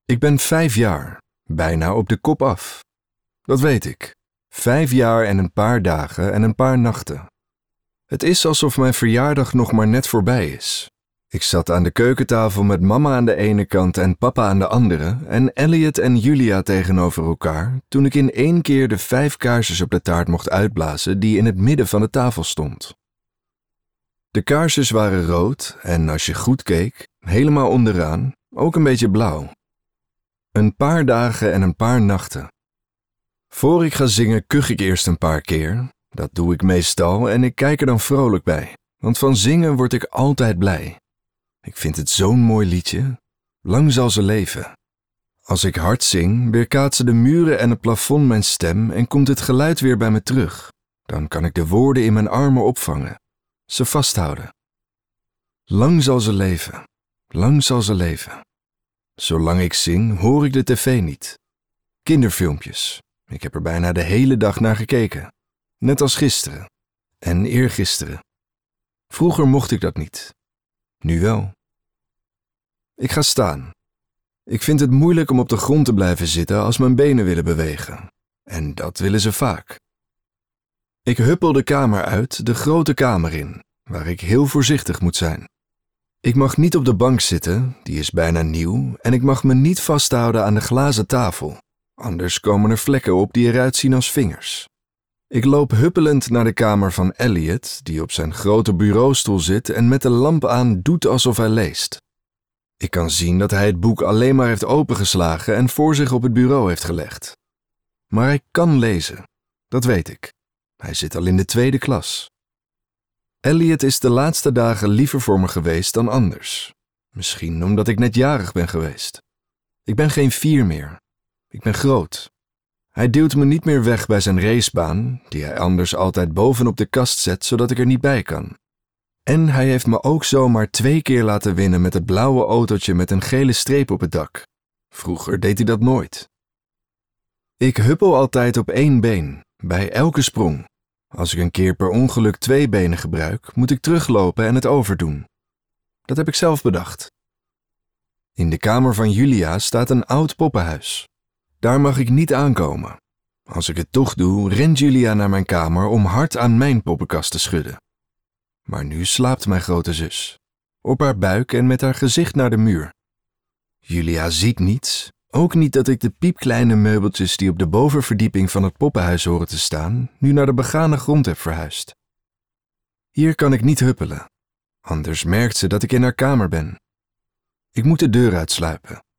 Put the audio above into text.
Ik ben 5 jaar, bijna op de kop af. Dat weet ik. 5 jaar en een paar dagen en een paar nachten. Het is alsof mijn verjaardag nog maar net voorbij is. Ik zat aan de keukentafel met mama aan de ene kant en papa aan de andere en Elliot en Julia tegenover elkaar toen ik in 1 keer de 5 kaarsjes op de taart mocht uitblazen die in het midden van de tafel stond. De kaarsjes waren rood en als je goed keek, helemaal onderaan, ook een beetje blauw. Een paar dagen en een paar nachten. Voor ik ga zingen kuch ik eerst een paar keer. Dat doe ik meestal en ik kijk er dan vrolijk bij, want van zingen word ik altijd blij. Ik vind het zo'n mooi liedje. Lang zal ze leven. Als ik hard zing, weerkaatsen de muren en het plafond mijn stem en komt het geluid weer bij me terug. Dan kan ik de woorden in mijn armen opvangen, ze vasthouden. Lang zal ze leven. Lang zal ze leven. Zolang ik zing, hoor ik de tv niet. Kinderfilmpjes. Ik heb er bijna de hele dag naar gekeken. Net als gisteren. En eergisteren. Vroeger mocht ik dat niet. Nu wel. Ik ga staan. Ik vind het moeilijk om op de grond te blijven zitten als mijn benen willen bewegen. En dat willen ze vaak. Ik huppel de kamer uit, de grote kamer in, waar ik heel voorzichtig moet zijn. Ik mag niet op de bank zitten, die is bijna nieuw, en ik mag me niet vasthouden aan de glazen tafel. Anders komen er vlekken op die eruit zien als vingers. Ik loop huppelend naar de kamer van Elliot, die op zijn grote bureaustoel zit en met de lamp aan doet alsof hij leest. Ik kan zien dat hij het boek alleen maar heeft opengeslagen en voor zich op het bureau heeft gelegd. Maar hij kan lezen, dat weet ik. Hij zit al in de 2e klas. Elliot is de laatste dagen liever voor me geweest dan anders. Misschien omdat ik net jarig ben geweest. Ik ben geen 4 meer. Ik ben groot. Hij duwt me niet meer weg bij zijn racebaan, die hij anders altijd bovenop de kast zet, zodat ik er niet bij kan. En hij heeft me ook zomaar 2 keer laten winnen met het blauwe autootje met een gele streep op het dak. Vroeger deed hij dat nooit. Ik huppel altijd op 1 been, bij elke sprong. Als ik een keer per ongeluk 2 benen gebruik, moet ik teruglopen en het overdoen. Dat heb ik zelf bedacht. In de kamer van Julia staat een oud poppenhuis. Daar mag ik niet aankomen. Als ik het toch doe, rent Julia naar mijn kamer om hard aan mijn poppenkast te schudden. Maar nu slaapt mijn grote zus. Op haar buik en met haar gezicht naar de muur. Julia ziet niets. Ook niet dat ik de piepkleine meubeltjes die op de bovenverdieping van het poppenhuis horen te staan, nu naar de begane grond heb verhuisd. Hier kan ik niet huppelen. Anders merkt ze dat ik in haar kamer ben. Ik moet de deur uitsluipen.